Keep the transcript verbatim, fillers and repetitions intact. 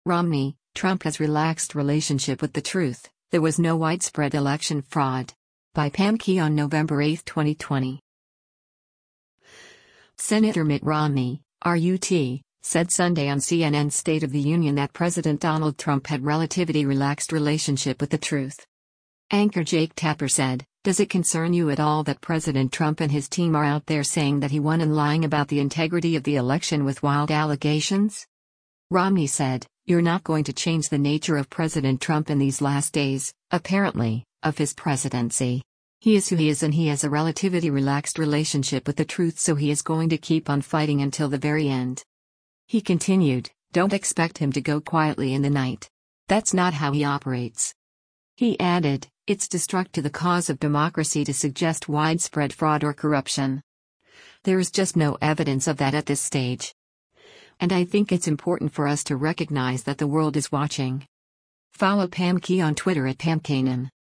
Romney, Trump has relaxed relationship with the truth, there was no widespread election fraud. By Pam Key on November eighth, twenty twenty. Senator Mitt Romney, R U T, said Sunday on C N N's State of the Union that President Donald Trump had relatively relaxed relationship with the truth. Anchor Jake Tapper said, "Does it concern you at all that President Trump and his team are out there saying that he won and lying about the integrity of the election with wild allegations?" Romney said, "You're not going to change the nature of President Trump in these last days, apparently, of his presidency. He is who he is and he has a relatively relaxed relationship with the truth, so he is going to keep on fighting until the very end." He continued, "Don't expect him to go quietly in the night. That's not how he operates." He added, "It's destructive to the cause of democracy to suggest widespread fraud or corruption. There is just no evidence of that at this stage. And I think it's important for us to recognize that the world is watching." Follow Pam Key on Twitter at Pam Kanan.